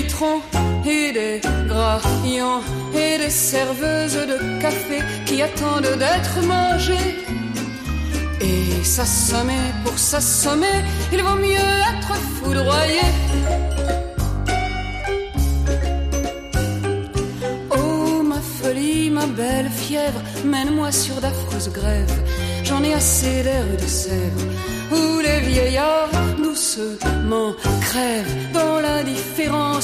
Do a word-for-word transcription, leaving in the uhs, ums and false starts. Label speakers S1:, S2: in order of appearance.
S1: litrons et des graillants et des serveuses de café qui attendent d'être mangées. Et s'assommer pour s'assommer, il vaut mieux être foudroyé. Oh ma folie, ma belle fièvre, mène-moi sur d'affreuses grèves. J'en ai assez d'air de sève où les vieillards doucement crèvent dans l'indifférence